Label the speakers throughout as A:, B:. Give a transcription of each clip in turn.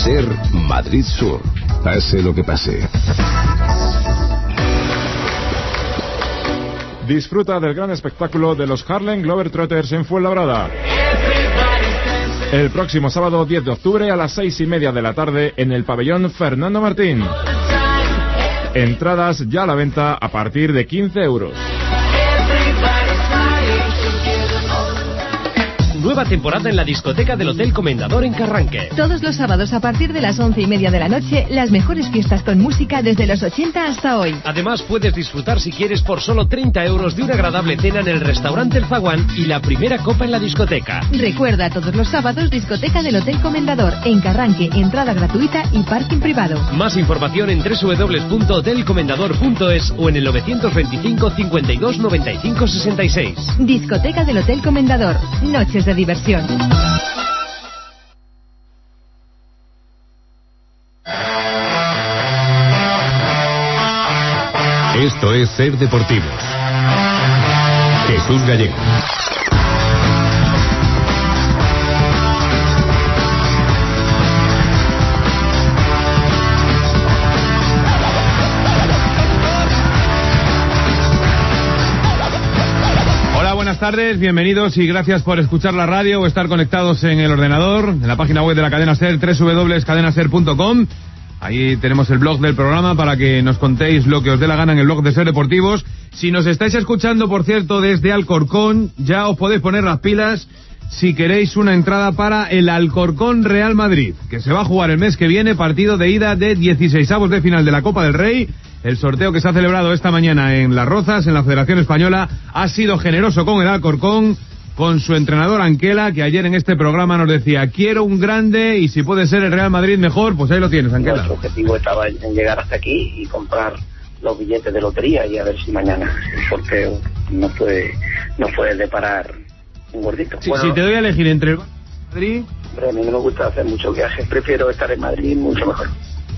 A: Ser Madrid Sur. Pase lo que pase.
B: Disfruta del gran espectáculo de los Harlem Globetrotters en Fuenlabrada. El próximo sábado 10 de octubre a las 6:30 de la tarde en el pabellón Fernando Martín. Entradas ya a la venta a partir de 15 euros.
C: Nueva temporada en la discoteca del Hotel Comendador en Carranque.
D: Todos los sábados a partir de las 11:30 de la noche, las mejores fiestas con música desde los 80 hasta hoy.
C: Además puedes disfrutar si quieres por solo 30 euros de una agradable cena en el restaurante El Zaguán y la primera copa en la discoteca.
D: Recuerda, todos los sábados, discoteca del Hotel Comendador en Carranque, entrada gratuita y parking privado.
C: Más información en www.hotelcomendador.es o en el 925 52 95 66.
D: Discoteca del Hotel Comendador. Noches de diversión.
A: Esto es Ser Deportivos. Jesús Gallego.
E: Buenas tardes, bienvenidos y gracias por escuchar la radio o estar conectados en el ordenador, en la página web de la cadena SER, www.cadenaser.com. Ahí tenemos el blog del programa para que nos contéis lo que os dé la gana en el blog de Ser Deportivos. Si nos estáis escuchando, por cierto, desde Alcorcón, ya os podéis poner las pilas si queréis una entrada para el Alcorcón Real Madrid, que se va a jugar el mes que viene, partido de ida de 16avos de final de la Copa del Rey. El sorteo que se ha celebrado esta mañana en Las Rozas, en la Federación Española, ha sido generoso con el Alcorcón, con su entrenador Anquela, que ayer en este programa nos decía, quiero un grande y si puede ser el Real Madrid mejor, pues ahí lo tienes, Anquela.
F: Nuestro objetivo estaba en llegar hasta aquí y comprar los billetes de lotería y a ver si mañana el sorteo no puede deparar un gordito.
E: Sí, bueno, si te doy a elegir entre el Madrid...
F: Hombre, a mí no me gusta hacer muchos viajes, prefiero estar en Madrid mucho mejor.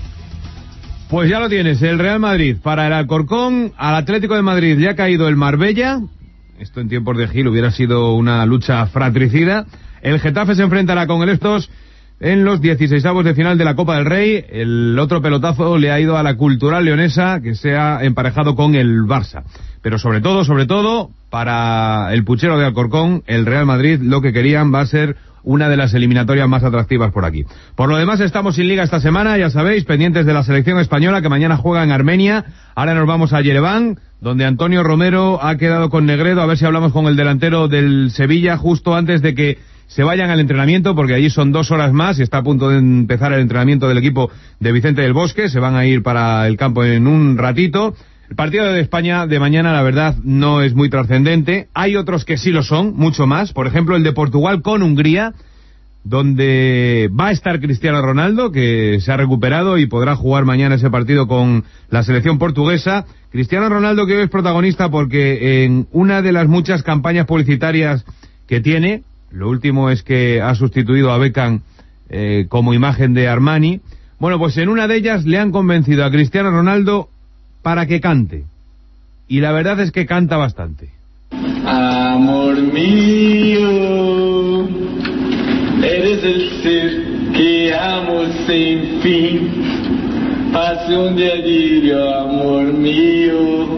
E: Pues ya lo tienes, el Real Madrid para el Alcorcón. Al Atlético de Madrid le ha caído el Marbella. Esto en tiempos de Gil hubiera sido una lucha fratricida. El Getafe se enfrentará con el Estos en los 16avos de final de la Copa del Rey. El otro pelotazo le ha ido a la Cultural Leonesa, que se ha emparejado con el Barça. Pero sobre todo, para el puchero de Alcorcón, el Real Madrid lo que querían va a ser una de las eliminatorias más atractivas por aquí. Por lo demás, estamos sin liga esta semana, ya sabéis, pendientes de la selección española que mañana juega en Armenia. Ahora nos vamos a Yerevan, donde Antonio Romero ha quedado con Negredo, a ver si hablamos con el delantero del Sevilla justo antes de que se vayan al entrenamiento, porque allí son 2 horas más y está a punto de empezar el entrenamiento del equipo de Vicente del Bosque. Se van a ir para el campo en un ratito. El partido de España de mañana, la verdad, no es muy trascendente. Hay otros que sí lo son, mucho más. Por ejemplo, el de Portugal con Hungría, donde va a estar Cristiano Ronaldo, que se ha recuperado y podrá jugar mañana ese partido con la selección portuguesa. Cristiano Ronaldo, que hoy es protagonista porque en una de las muchas campañas publicitarias que tiene, lo último es que ha sustituido a Beckham como imagen de Armani. Bueno, pues en una de ellas le han convencido a Cristiano Ronaldo para que cante. Y la verdad es que canta bastante.
G: Amor mío, eres el ser que amo sin fin, pasión de delirio, amor mío,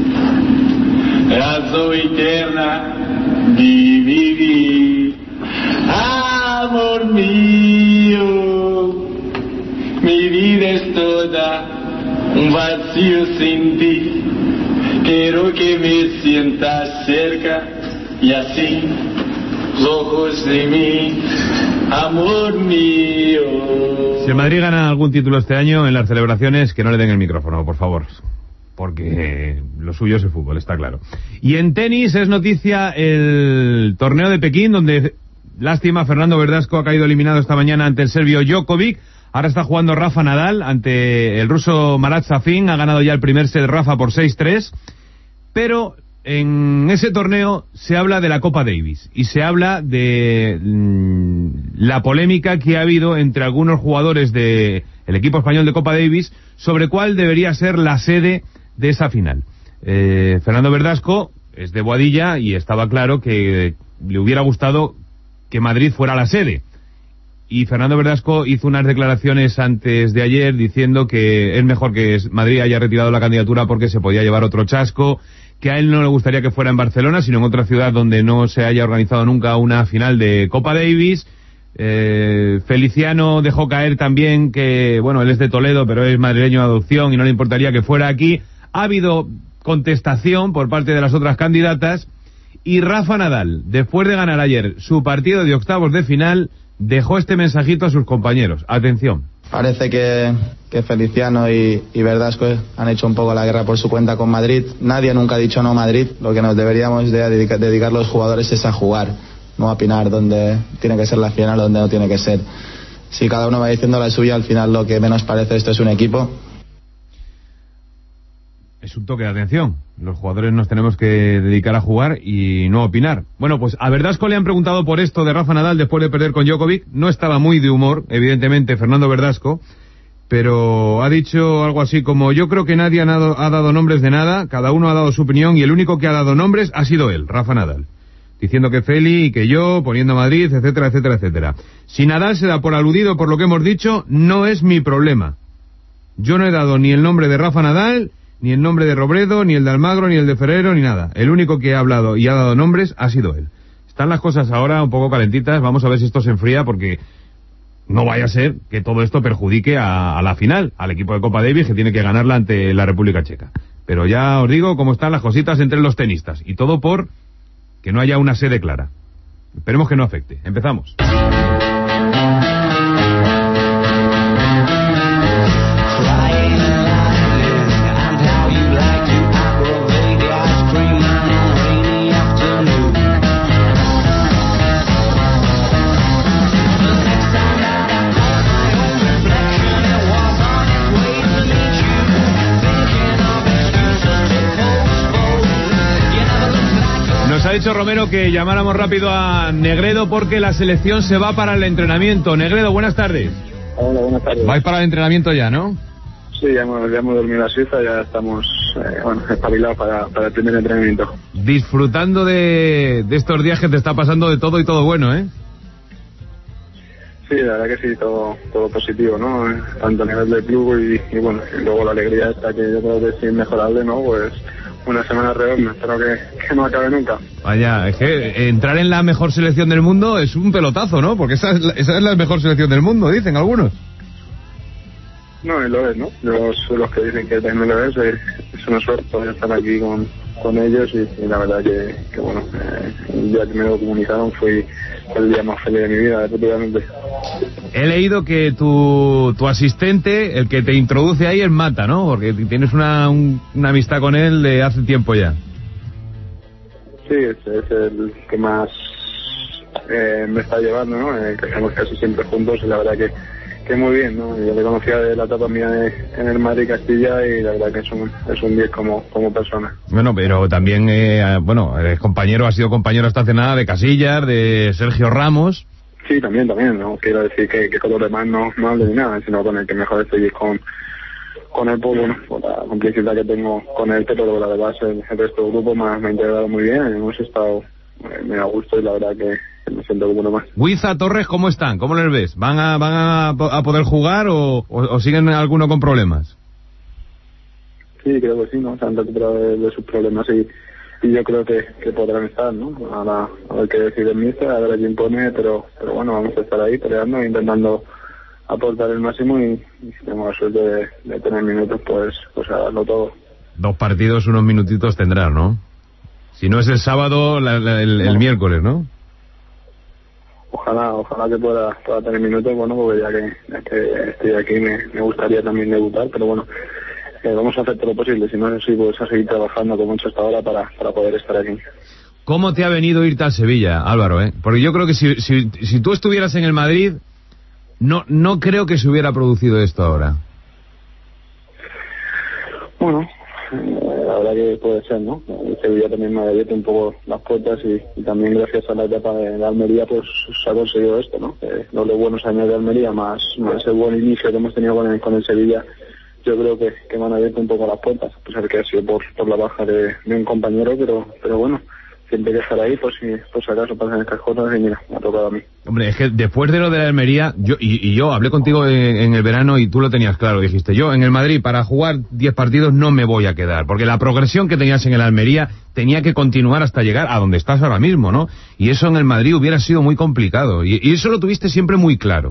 G: razón eterna de vivir. Amor mío, mi vida es toda un vacío sin ti, quiero que me sientas cerca y así, los ojos de mí, amor mío.
E: Si el Madrid gana algún título este año en las celebraciones, que no le den el micrófono, por favor, porque lo suyo es el fútbol, está claro. Y en tenis es noticia el torneo de Pekín, donde, lástima, Fernando Verdasco ha caído eliminado esta mañana ante el serbio Djokovic. Ahora está jugando Rafa Nadal ante el ruso Marat Safin. Ha ganado ya el primer set Rafa por 6-3. Pero en ese torneo se habla de la Copa Davis y se habla de la polémica que ha habido entre algunos jugadores del equipo español de Copa Davis sobre cuál debería ser la sede de esa final. Fernando Verdasco es de Boadilla y estaba claro que le hubiera gustado que Madrid fuera la sede. y Fernando Verdasco hizo unas declaraciones antes de ayer diciendo que es mejor que Madrid haya retirado la candidatura porque se podía llevar otro chasco, que a él no le gustaría que fuera en Barcelona, sino en otra ciudad donde no se haya organizado nunca una final de Copa Davis. Feliciano dejó caer también que, bueno, él es de Toledo, pero es madrileño de adopción y no le importaría que fuera aquí. Ha habido contestación por parte de las otras candidatas, y Rafa Nadal, después de ganar ayer su partido de octavos de final, dejó este mensajito a sus compañeros. Atención.
H: Parece que Feliciano y Verdasco han hecho un poco la guerra por su cuenta con Madrid. Nadie nunca ha dicho no a Madrid. Lo que nos deberíamos dedicar los jugadores es a jugar, no a opinar donde tiene que ser la final o donde no tiene que ser. Si cada uno va diciendo la suya, al final lo que menos parece esto es un equipo.
E: Es un toque de atención. Los jugadores nos tenemos que dedicar a jugar y no a opinar. Bueno, pues a Verdasco le han preguntado por esto de Rafa Nadal después de perder con Djokovic. No estaba muy de humor, evidentemente, Fernando Verdasco, pero ha dicho algo así como: yo creo que nadie ha dado nombres de nada, cada uno ha dado su opinión y el único que ha dado nombres ha sido él, Rafa Nadal. Diciendo que Feli y que yo, poniendo a Madrid, etcétera, etcétera, etcétera. Si Nadal se da por aludido por lo que hemos dicho, no es mi problema. Yo no he dado ni el nombre de Rafa Nadal, ni el nombre de Robredo, ni el de Almagro, ni el de Ferrero, ni nada. El único que ha hablado y ha dado nombres ha sido él. Están las cosas ahora un poco calentitas, vamos a ver si esto se enfría, porque no vaya a ser que todo esto perjudique a la final, al equipo de Copa Davis, que tiene que ganarla ante la República Checa. Pero ya os digo cómo están las cositas entre los tenistas, y todo por que no haya una sede clara. Esperemos que no afecte. Empezamos. Nos ha dicho Romero que llamáramos rápido a Negredo porque la selección se va para el entrenamiento. Negredo, buenas tardes.
I: Hola, buenas tardes.
E: Vais para el entrenamiento ya, ¿no?
I: Sí, ya hemos dormido la siesta, ya estamos espabilados para el primer entrenamiento.
E: Disfrutando de estos días que te está pasando de todo y todo bueno, ¿eh?
I: Sí, la verdad que sí, todo positivo, ¿no? Tanto a nivel del club y bueno, y luego la alegría esta que yo creo que es inmejorable, ¿no? Pues una semana redonda, espero que no acabe nunca. Vaya,
E: es que entrar en la mejor selección del mundo es un pelotazo, ¿no? Porque esa es la mejor selección del mundo, dicen algunos.
I: No, y lo es, ¿no? Los que dicen que también lo es una suerte poder estar aquí con ellos y la verdad que bueno, el día que me lo comunicaron fue el día más feliz de mi vida, efectivamente.
E: He leído que tu asistente, el que te introduce ahí, es Mata, ¿no? Porque tienes una amistad con él de hace tiempo ya.
I: Sí, es el que más me está llevando, ¿no? Que estamos casi siempre juntos y la verdad que muy bien, ¿no? Yo le conocía de la etapa mía en el Madrid Castilla y la verdad que es un 10 como persona. Bueno, pero también, eres compañero, has sido compañero hasta hace nada de Casillas, de Sergio Ramos. Sí, también, no quiero decir que con los demás no hable ni nada, sino con el que mejor estoy con él, pues bueno, por la complicidad que tengo con él, pero la verdad el resto del grupo me ha integrado muy bien, hemos estado muy a gusto y la verdad que me siento como uno más. Huiza, Torres, ¿cómo están? ¿Cómo les ves? ¿Van a poder jugar o siguen alguno con problemas? Sí, creo que sí, ¿no? Se han recuperado de sus problemas y yo creo que podrán estar, ¿no? A ver qué decide el míster, a ver a quién pone, pero bueno, vamos a estar ahí peleando, intentando aportar el máximo y si tenemos la suerte de tener minutos, pues a darlo todo. 2 partidos, unos minutitos tendrás, ¿no? Si no es el sábado, el miércoles, ¿no? Ojalá que pueda tener minutos, bueno, porque ya que estoy aquí me gustaría también debutar, pero bueno, vamos a hacer todo lo posible, si no es así, pues a seguir trabajando como he hecho hasta ahora para poder estar aquí. ¿Cómo te ha venido irte a Sevilla, Álvaro, Porque yo creo que si tú estuvieras en el Madrid, no creo que se hubiera producido esto ahora. Bueno, la verdad que puede ser, ¿no? Sevilla también me ha abierto un poco las puertas y también gracias a la etapa de Almería pues se ha conseguido esto, ¿no? Los buenos años de Almería más el buen inicio que hemos tenido con el Sevilla, yo creo que me han abierto un poco las puertas, a pesar que ha sido por la baja de un compañero, pero bueno, siempre hay que estar ahí, pues si acaso pasan estas cosas, y mira, me ha tocado a mí.
E: Hombre, es que después de lo de la Almería, yo hablé contigo en el verano y tú lo tenías claro, dijiste, yo en el Madrid para jugar 10 partidos no me voy a quedar, porque la progresión que tenías en el Almería tenía que continuar hasta llegar a donde estás ahora mismo, ¿no? Y eso en el Madrid hubiera sido muy complicado, y eso lo tuviste siempre muy claro.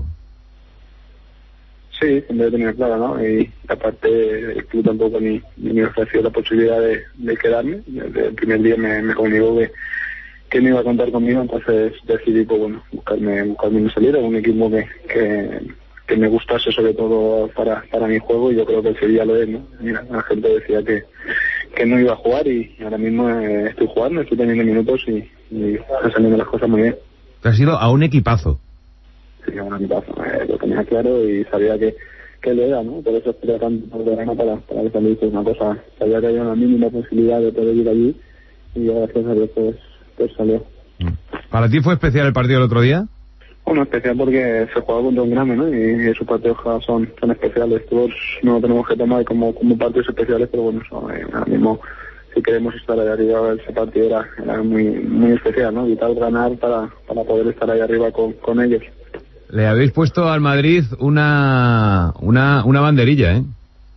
I: Sí, siempre he tenido claro, ¿no? Y aparte el club tampoco ni me ofreció la posibilidad de quedarme. Desde el primer día me comunicó que no iba a contar conmigo, entonces decidí, pues bueno, buscarme una salida, un equipo que me gustase sobre todo para mi juego, y yo creo que el Sevilla lo es, ¿no? Mira, la gente decía que no iba a jugar, y ahora mismo estoy jugando, estoy teniendo minutos y están saliendo las cosas muy bien.
E: Te has ido a un equipazo.
I: Sí, un equipazo, lo tenía claro y sabía que lo era, ¿no? Por eso esperé tanto por verano para que saliese una cosa. Sabía que había una mínima posibilidad de poder ir allí, y gracias a Dios pues salió.
E: ¿Para ti fue especial el partido del otro día?
I: Bueno, especial porque se juega contra un grande, ¿no? Y esos partidos son especiales. Todos no lo tenemos que tomar como partidos especiales, pero bueno, ahora mismo, si queremos estar ahí arriba, ese partido era muy muy especial, ¿no? Vital ganar para poder estar ahí arriba con ellos.
E: Le habéis puesto al Madrid una banderilla, ¿eh?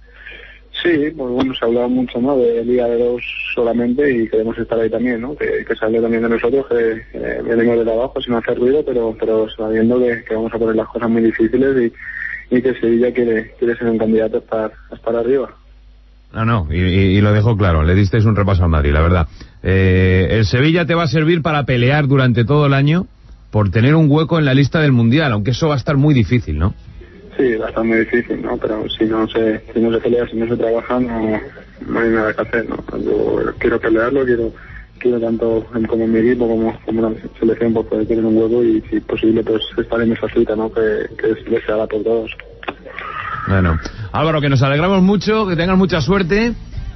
I: Sí, pues bueno, se ha hablado mucho, ¿no? De Liga de 2 solamente, y queremos estar ahí también, ¿no? Que se hable también de nosotros, que venimos de abajo sin hacer ruido, pero sabiendo que vamos a poner las cosas muy difíciles, y que Sevilla quiere ser un candidato a estar arriba.
E: No, y lo dejo claro, le disteis un repaso al Madrid, la verdad. El Sevilla te va a servir para pelear durante todo el año por tener un hueco en la lista del Mundial, aunque eso va a estar muy difícil, ¿no?
I: Sí, va a estar muy difícil, ¿no? Pero si no se pelea, si no se trabaja, no hay nada que hacer, ¿no? Yo quiero pelearlo, quiero tanto como mi equipo como la selección, pues poder tener un hueco, y si es posible, pues estar en esa cita, ¿no? Que se haga por todos.
E: Bueno, Álvaro, que nos alegramos mucho, que tengas mucha suerte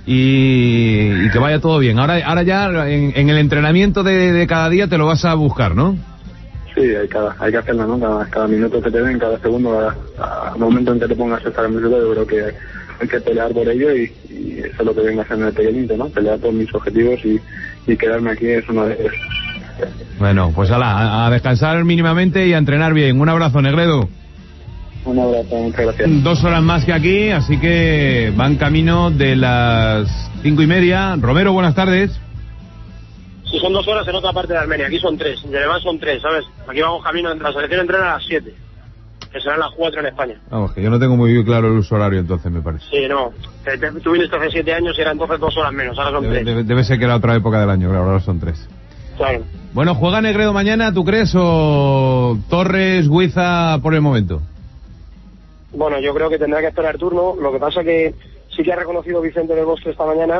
E: y que vaya todo bien. Ahora ya en el entrenamiento de cada día te lo vas a buscar, ¿no?
I: Sí, hay que hacerlo, ¿no? Cada minuto que te den, cada segundo, cada momento en que te pongas a estar en mi ciudad, yo creo que hay que pelear por ello, y eso es lo que vengo a hacer en el pequeñito, ¿no? Pelear por mis objetivos, y quedarme aquí es uno de ellos.
E: Bueno, pues a descansar mínimamente y a entrenar bien. Un abrazo, Negredo.
I: Un abrazo, muchas gracias.
E: 2 horas más que aquí, así que van camino de las 5:30. Romero, buenas tardes.
J: Si son 2 horas en otra parte de Armenia, aquí son 3, en Yerevan son 3, ¿sabes? Aquí vamos camino, la selección entrena a las 7, que serán las 4 en España.
E: Vamos, que yo no tengo muy claro el uso horario, entonces, me parece.
J: Sí, no, tú viniste hace 7 años y eran entonces 2 horas menos, ahora son 3.
E: Debe ser que era otra época del año, claro, ahora son 3.
J: Claro.
E: Bueno, ¿juega Negredo mañana, tú crees, o Torres, Guiza por el momento?
J: Bueno, yo creo que tendrá que esperar turno, lo que pasa que sí que ha reconocido Vicente del Bosque esta mañana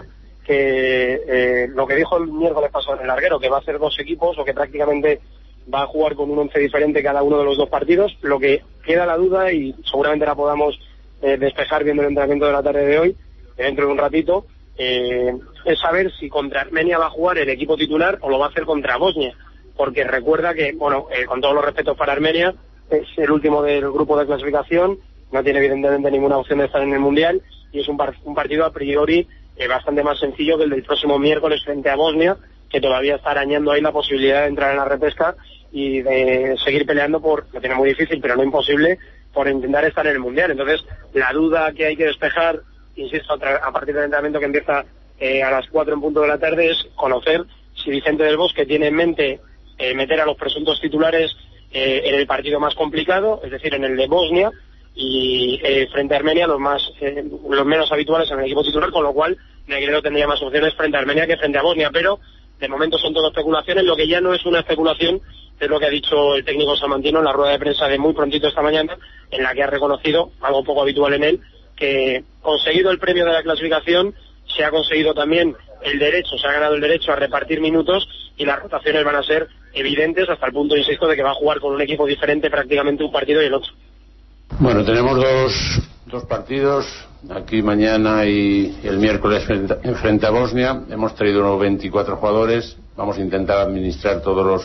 J: que lo que dijo el miércoles pasado en el larguero, que va a hacer 2 equipos, o que prácticamente va a jugar con un 11 diferente cada uno de los 2 partidos. Lo que queda la duda, y seguramente la podamos despejar viendo el entrenamiento de la tarde de hoy, dentro de un ratito, es saber si contra Armenia va a jugar el equipo titular o lo va a hacer contra Bosnia, porque recuerda que, bueno, con todos los respetos para Armenia, es el último del grupo de clasificación, no tiene evidentemente ninguna opción de estar en el Mundial, y es un partido a priori bastante más sencillo que el del próximo miércoles frente a Bosnia, que todavía está arañando ahí la posibilidad de entrar en la repesca y de seguir peleando lo tiene muy difícil, pero no imposible, por intentar estar en el Mundial. Entonces, la duda que hay que despejar, insisto, a partir del entrenamiento que empieza a las 4 en punto de la tarde, es conocer si Vicente del Bosque tiene en mente meter a los presuntos titulares en el partido más complicado, es decir, en el de Bosnia, y frente a Armenia los menos habituales en el equipo titular, con lo cual Negredo tendría más opciones frente a Armenia que frente a Bosnia, pero de momento son todo especulaciones. Lo que ya no es una especulación es lo que ha dicho el técnico salmantino en la rueda de prensa de muy prontito esta mañana, en la que ha reconocido, algo poco habitual en él, que conseguido el premio de la clasificación, se ha conseguido también se ha ganado el derecho a repartir minutos, y las rotaciones van a ser evidentes hasta el punto, insisto, de que va a jugar con un equipo diferente prácticamente un partido y el otro.
K: Bueno, tenemos dos partidos, aquí mañana y el miércoles frente a Bosnia. Hemos traído 24 jugadores, vamos a intentar administrar todos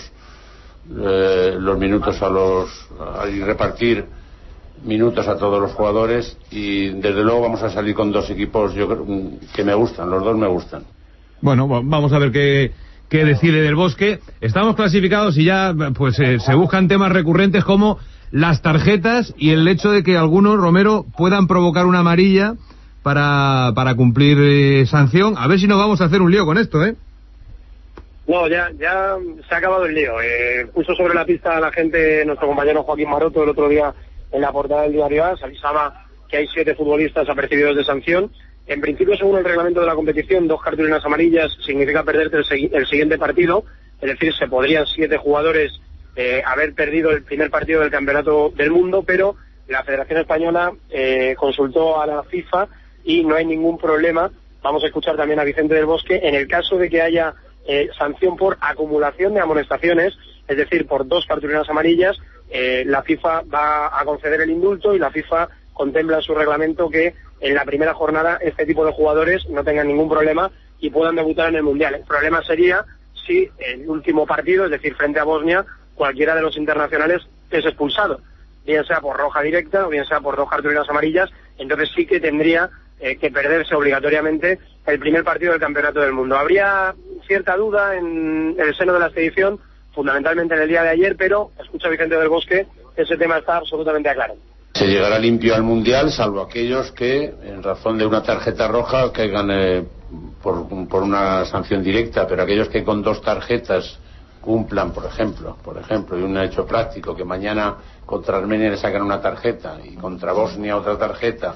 K: los minutos y repartir minutos a todos los jugadores, y desde luego vamos a salir con 2 equipos que me gustan, los 2 me gustan.
E: Bueno, vamos a ver qué qué decide Del Bosque. Estamos clasificados y ya pues se buscan temas recurrentes como las tarjetas y el hecho de que algunos, Romero, puedan provocar una amarilla para cumplir sanción. A ver si nos vamos a hacer un lío con esto, ¿eh?
J: No, ya se ha acabado el lío. Puso sobre la pista a la gente nuestro compañero Joaquín Maroto el otro día en la portada del Diario AS, avisaba que hay 7 futbolistas apercibidos de sanción. En principio, según el reglamento de la competición, 2 cartulinas amarillas significa perderte el siguiente partido, es decir, se podrían 7 jugadores haber perdido el primer partido del Campeonato del Mundo, pero la Federación Española consultó a la FIFA y no hay ningún problema. Vamos a escuchar también a Vicente del Bosque. En el caso de que haya sanción por acumulación de amonestaciones, es decir, por 2 cartulinas amarillas, la FIFA va a conceder el indulto y la FIFA contempla en su reglamento que en la primera jornada este tipo de jugadores no tengan ningún problema y puedan debutar en el Mundial. El problema sería si el último partido, es decir, frente a Bosnia, cualquiera de los internacionales es expulsado, bien sea por roja directa o bien sea por 2 cartulinas amarillas. Entonces sí que tendría que perderse obligatoriamente el primer partido del Campeonato del Mundo. Habría cierta duda en el seno de la expedición, fundamentalmente en el día de ayer, pero, escucha Vicente del Bosque, ese tema está absolutamente claro.
K: Se llegará limpio al Mundial, salvo aquellos que, en razón de una tarjeta roja, caigan por una sanción directa, pero aquellos que con 2 tarjetas cumplan, por ejemplo, y un hecho práctico, que mañana contra Armenia le sacan una tarjeta y contra Bosnia otra tarjeta,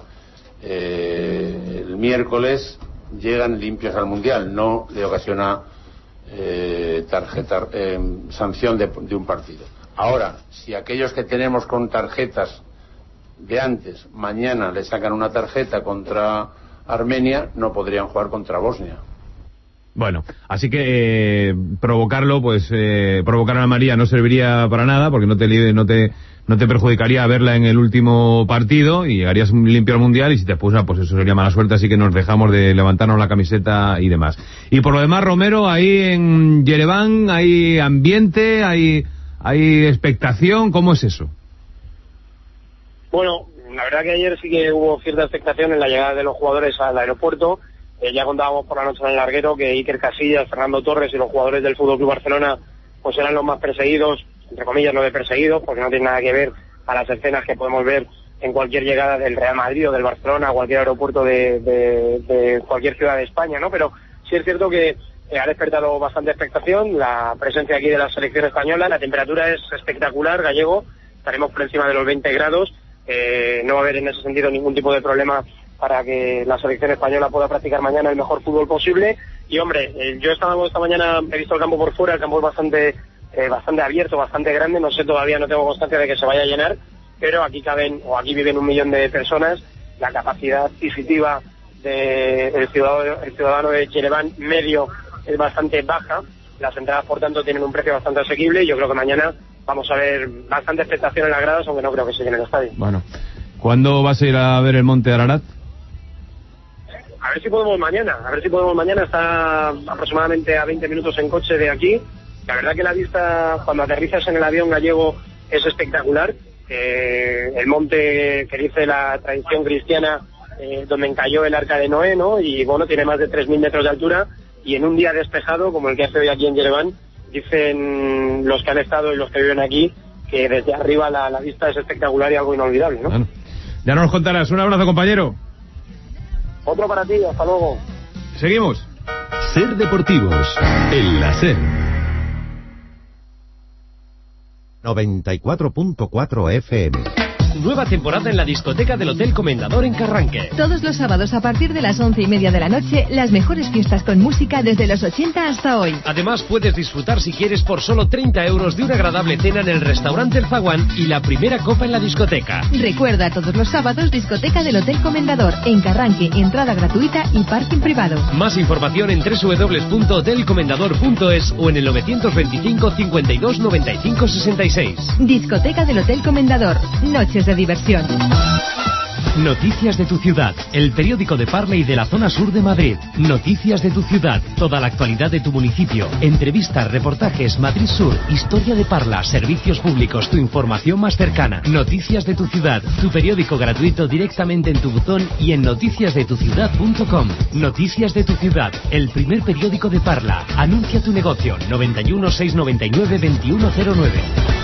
K: el miércoles llegan limpios al Mundial, no le ocasiona sanción de un partido. Ahora, si aquellos que tenemos con tarjetas de antes, mañana le sacan una tarjeta contra Armenia, no podrían jugar contra Bosnia.
E: Bueno, así que provocarlo, pues provocar a la amarilla no serviría para nada, porque no te perjudicaría verla en el último partido y llegarías limpio al Mundial, y si te expulsa, pues eso sería mala suerte, así que nos dejamos de levantarnos la camiseta y demás. Y por lo demás, Romero, ahí en Yerevan hay ambiente, hay expectación, ¿cómo es eso?
J: Bueno, la verdad que ayer sí que hubo cierta expectación en la llegada de los jugadores al aeropuerto. Ya contábamos por la noche en el larguero que Iker Casillas, Fernando Torres y los jugadores del FC Barcelona pues eran los más perseguidos, entre comillas no de perseguidos, porque no tiene nada que ver a las escenas que podemos ver en cualquier llegada del Real Madrid o del Barcelona, a cualquier aeropuerto de cualquier ciudad de España, ¿no? Pero sí es cierto que ha despertado bastante expectación la presencia aquí de la selección española. La temperatura es espectacular, Gallego, estaremos por encima de los 20 grados, no va a haber en ese sentido ningún tipo de problema para que la selección española pueda practicar mañana el mejor fútbol posible. Y hombre, yo esta mañana he visto el campo por fuera, el campo es bastante abierto, bastante grande, no sé, todavía no tengo constancia de que se vaya a llenar, pero aquí viven 1 millón de personas. La capacidad adquisitiva del ciudadano de Yerevan medio es bastante baja, las entradas por tanto tienen un precio bastante asequible, y yo creo que mañana vamos a ver bastante expectación en las gradas, aunque no creo que se llene el estadio.
E: Bueno, ¿cuándo vas a ir a ver el Monte Ararat?
J: A ver si podemos mañana, está aproximadamente a 20 minutos en coche de aquí. La verdad que la vista cuando aterrizas en el avión, Gallego, es espectacular. El monte que dice la tradición cristiana, donde encalló el arca de Noé, ¿no? Y bueno, tiene más de 3.000 metros de altura, y en un día despejado como el que hace hoy aquí en Yerevan, dicen los que han estado y los que viven aquí que desde arriba la vista es espectacular y algo inolvidable, ¿no?
E: Bueno, ya nos contarás. Un abrazo, compañero.
J: Otro para ti, hasta luego.
E: Seguimos.
A: Ser Deportivos, en la SER. 94.4 FM.
C: Nueva temporada en la discoteca del Hotel Comendador en Carranque.
D: Todos los sábados a partir de las 11:30 de la noche, las mejores fiestas con música desde los 80 hasta hoy.
C: Además, puedes disfrutar, si quieres, por solo 30 euros de una agradable cena en el restaurante El Zaguán y la primera copa en la discoteca.
D: Recuerda, todos los sábados, discoteca del Hotel Comendador en Carranque, entrada gratuita y parking privado.
C: Más información en www.hotelcomendador.es o en el 925 52 95 66.
D: Discoteca del Hotel Comendador. Noches de diversión.
C: Noticias de tu ciudad, el periódico de Parla y de la zona sur de Madrid. Noticias de tu ciudad, toda la actualidad de tu municipio. Entrevistas, reportajes, Madrid Sur, historia de Parla, servicios públicos, tu información más cercana. Noticias de tu ciudad, tu periódico gratuito directamente en tu buzón y en noticiasdetuciudad.com. Noticias de tu ciudad, el primer periódico de Parla. Anuncia tu negocio, 91 699 2109.